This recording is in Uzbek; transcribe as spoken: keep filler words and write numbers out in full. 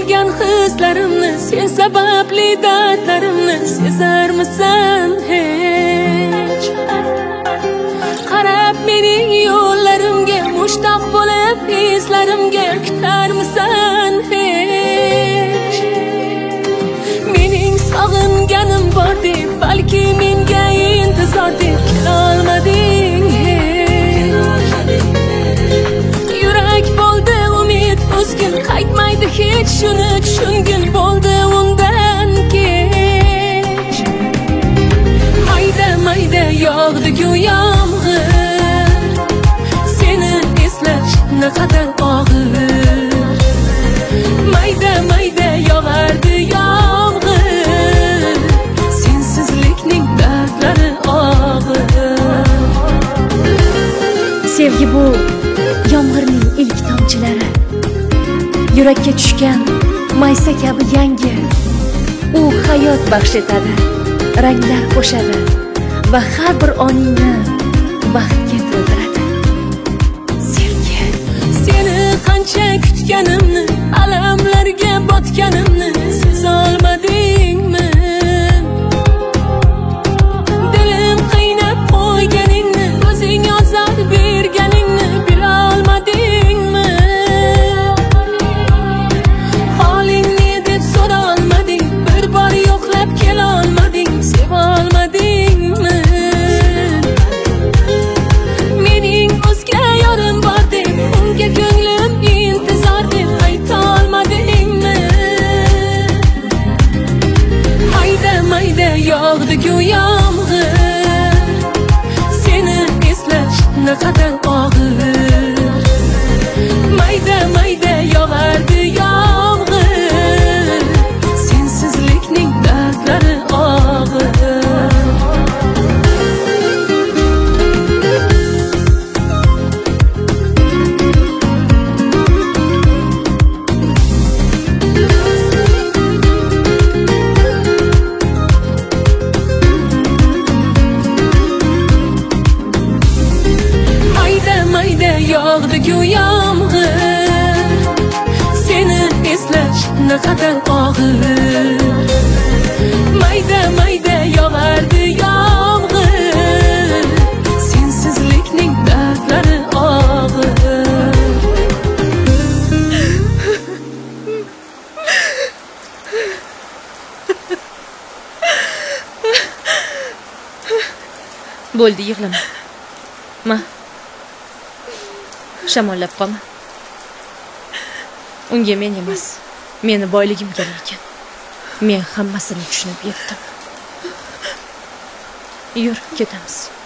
bo'lgan hislarimni, sen sababli dardlarimni sezarmisan hech? Qarab mening yo'llarimga, mushtaq bo'lib izlarimga kutarmisan hech? Mening sog'inganim bor deb, balki menga intizor deb kelolmading hech. Yurak bo'ldi umid o'zgin, qaytmaydi hech, shuni tushungin bo'ldi undan kech. Mayda mayda yog'di-ku yomg'ir, seni eslash naqadar og'ir. Mayda mayda yog'ardi yomg'ir, sensizlikning dardlari og'ir. Sevgi bu yomg'irning ilk tomchilari, yurakka tushgan maysa kabi yangi. U hayot baxsh etadi, ranglar qo'shadi va har bir oningni baxtga to'ldiradi. Sevgi, seni qancha kutganimni, alamlarga botganimni sezolmadingmi? Dilim qiynab qo'yganingni, o'zing yozib berganingni bilolmadingmi? Holingni deb so'rolmading, bir bor yo'qlab kelolmading, sevolmadingmi? Mening o'zga yorim bor deb, unga ko'nglim intizor deb aytolmadingmi? Mayda mayda yog'di-ku yomg'ir, seni eslash naqadar og'ir. Mayda mayda yog'ardi yomg'ir, sensizlikning dardlari og'ir. Yog'di-ku yomg'ir, seni eslash naqadar og'ir. Mayda mayda yog'ardi yomg'ir, sensizlikning dardlari og'ir. bo'ldi, yig'lama. Ma, shamollab qolma. Unga men emas, meni boyligim kerak ekan. Men hammasini tushunib yetdim. Yur, ketamiz.